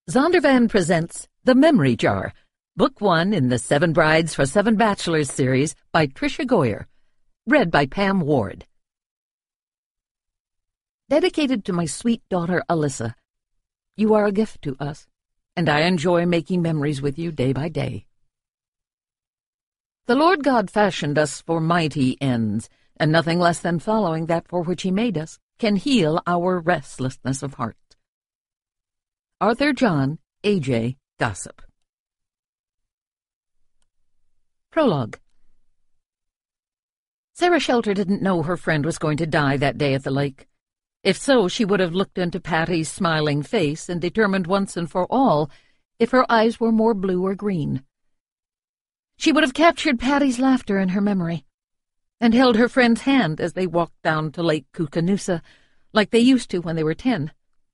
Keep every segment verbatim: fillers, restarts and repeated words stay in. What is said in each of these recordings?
Zondervan presents The Memory Jar, Book One in the Seven Brides for Seven Bachelors series by Tricia Goyer, read by Pam Ward. Dedicated to my sweet daughter Alyssa, you are a gift to us, and I enjoy making memories with you day by day. The Lord God fashioned us for mighty ends, and nothing less than following that for which he made us can heal our restlessness of heart. Arthur John A J Gossip. Prologue. Sarah Shelter didn't know her friend was going to die that day at the lake. If so, she would have looked into Patty's smiling face and determined once and for all if her eyes were more blue or green. She would have captured Patty's laughter in her memory, and held her friend's hand as they walked down to Lake Koocanusa, like they used to when they were ten.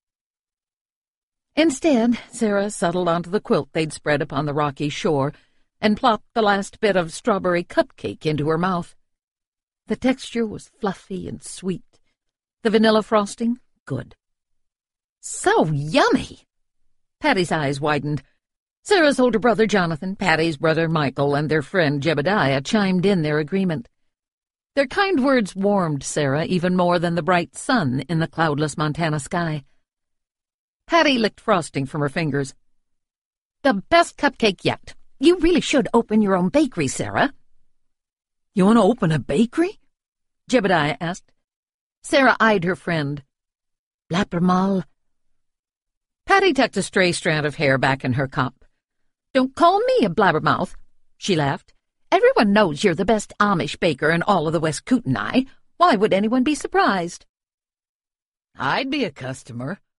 Instead, Sarah settled onto the quilt they'd spread upon the rocky shore and plopped the last bit of strawberry cupcake into her mouth. The texture was fluffy and sweet. The vanilla frosting, good. So yummy! Patty's eyes widened. Sarah's older brother Jonathan, Patty's brother Michael, and their friend Jebediah chimed in their agreement. Their kind words warmed Sarah even more than the bright sun in the cloudless Montana sky. Patty licked frosting from her fingers. The best cupcake yet. You really should open your own bakery, Sarah. You want to open a bakery? Jebediah asked. Sarah eyed her friend. Blabbermal. Patty tucked a stray strand of hair back in her cup. Don't call me a blabbermouth, she laughed. Everyone knows you're the best Amish baker in all of the West Kootenai. Why would anyone be surprised? I'd be a customer,